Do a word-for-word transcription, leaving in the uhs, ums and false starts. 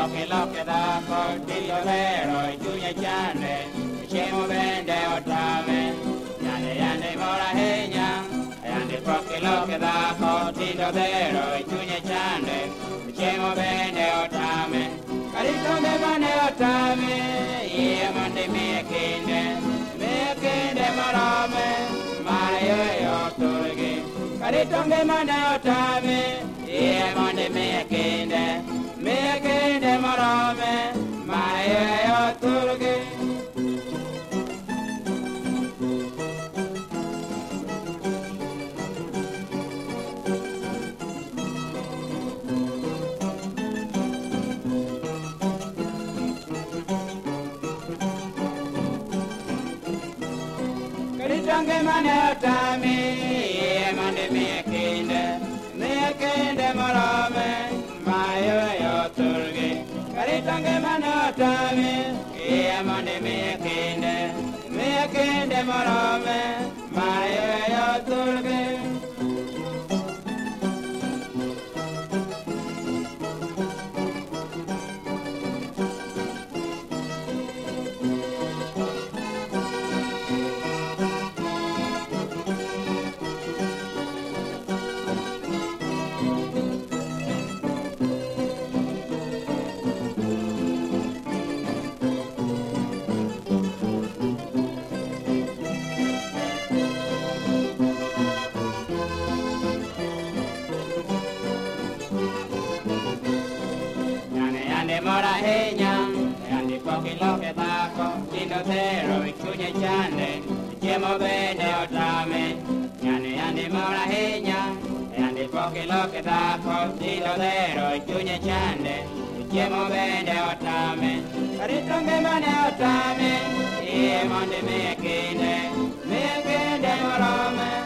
poche loche d'acqua, dillo vero, e giugno chande, diciamo bene ottame, yande yande mora hegna, yande poche loche d'acqua, dillo vero, e giugno chande, diciamo bene ottame, carito me mane ottame, ie mande mie kinde, mie kinde marame, mare yo yo turgi, carito me mane ottame, ie mande mie kinde, mie kinde marame, mare yo yo turgi. Karitange mane otame, ie mande mie kinde, mie kinde marame, mayo yo turgi. Karitange mane otame, ie mande mie kinde, mie kinde marame, mayo yo turgi. Mora hegna, andi pochi loche d'acqua, tino zero, e cugne chande, diciamo bene ottame, yande yande mora hegna, andi pochi loche d'acqua, tino zero, e cugne chande, diciamo bene ottame, caritange mane ottame, ie mande mie kinde, mie kinde morame.